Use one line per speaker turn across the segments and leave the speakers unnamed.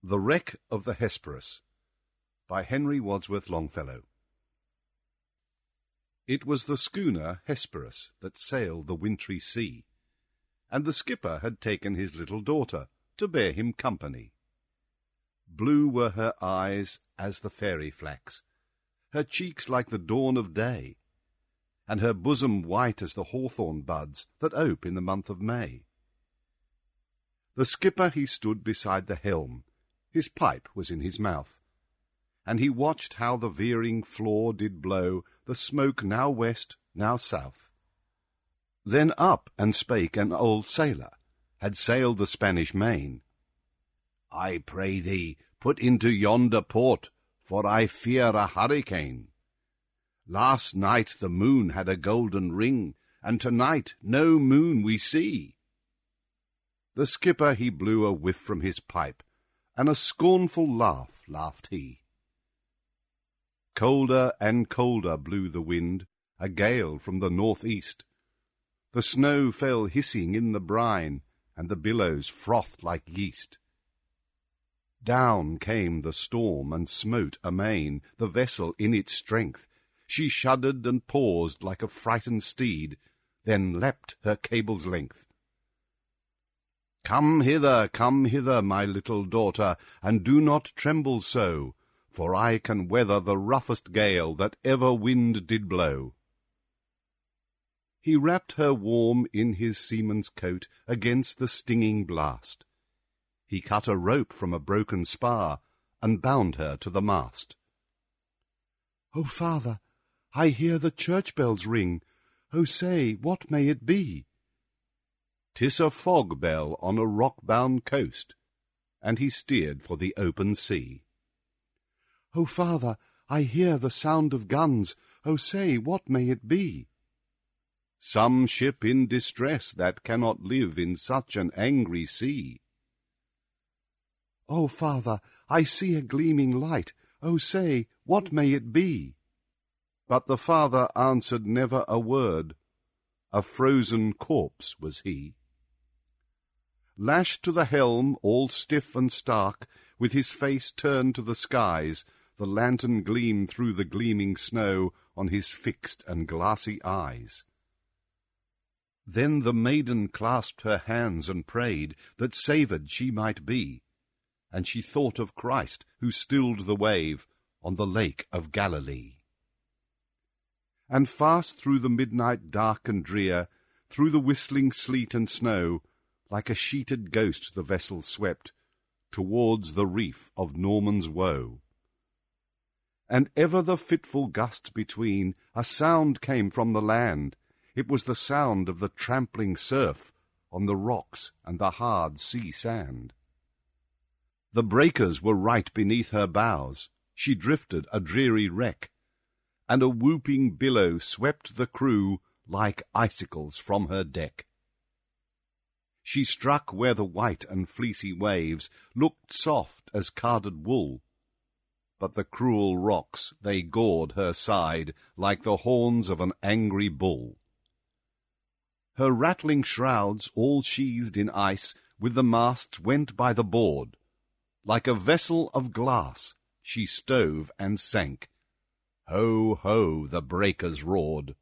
The Wreck of the Hesperus by Henry Wadsworth Longfellow. It was the schooner Hesperus that sailed the wintry sea, and the skipper had taken his little daughter to bear him company. Blue were her eyes as the fairy flax, her cheeks like the dawn of day, and her bosom white as the hawthorn buds that ope in the month of May. The skipper he stood beside the helm, his pipe was in his mouth, and he watched how the veering flaw did blow the smoke now west, now south. Then up and spake an old sailor, had sailed the Spanish main. "I pray thee, put into yonder port, for I fear a hurricane. Last night the moon had a golden ring, and tonight no moon we see." The skipper he blew a whiff from his pipe, and a scornful laugh laughed he. Colder and colder blew the wind, a gale from the north-east. The snow fell hissing in the brine, and the billows frothed like yeast. Down came the storm and smote amain the vessel in its strength. She shuddered and paused like a frightened steed, then leapt her cable's length. Come hither, my little daughter, and do not tremble so, for I can weather the roughest gale that ever wind did blow." He wrapped her warm in his seaman's coat against the stinging blast. He cut a rope from a broken spar, and bound her to the mast. "O father, I hear the church bells ring. O say, what may it be?" "'Tis a fog bell on a rock-bound coast," and he steered for the open sea. "O father, I hear the sound of guns. O say, what may it be?" "Some ship in distress that cannot live in such an angry sea." "O father, I see a gleaming light. O say, what may it be?" But the father answered never a word. A frozen corpse was he. Lashed to the helm, all stiff and stark, with his face turned to the skies, the lantern gleamed through the gleaming snow on his fixed and glassy eyes. Then the maiden clasped her hands and prayed that saved she might be, and she thought of Christ who stilled the wave on the lake of Galilee. And fast through the midnight dark and drear, through the whistling sleet and snow, like a sheeted ghost the vessel swept towards the reef of Norman's Woe. And ever the fitful gusts between, a sound came from the land. It was the sound of the trampling surf on the rocks and the hard sea sand. The breakers were right beneath her bows. She drifted a dreary wreck, and a whooping billow swept the crew like icicles from her deck. She struck where the white and fleecy waves looked soft as carded wool, but the cruel rocks they gored her side like the horns of an angry bull. Her rattling shrouds, all sheathed in ice, with the masts went by the board. Like a vessel of glass she stove and sank. Ho, ho, the breakers roared.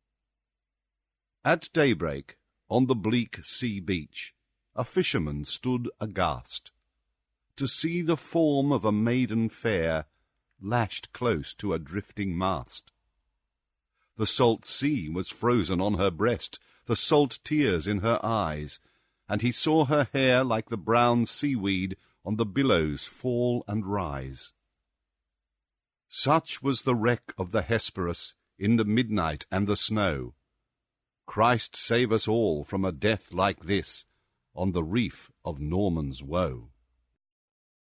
At daybreak, on the bleak sea beach, a fisherman stood aghast, to see the form of a maiden fair, lashed close to a drifting mast. The salt sea was frozen on her breast, the salt tears in her eyes, and he saw her hair like the brown seaweed on the billows fall and rise. Such was the wreck of the Hesperus in the midnight and the snow. Christ save us all from a death like this on the reef of Norman's Woe.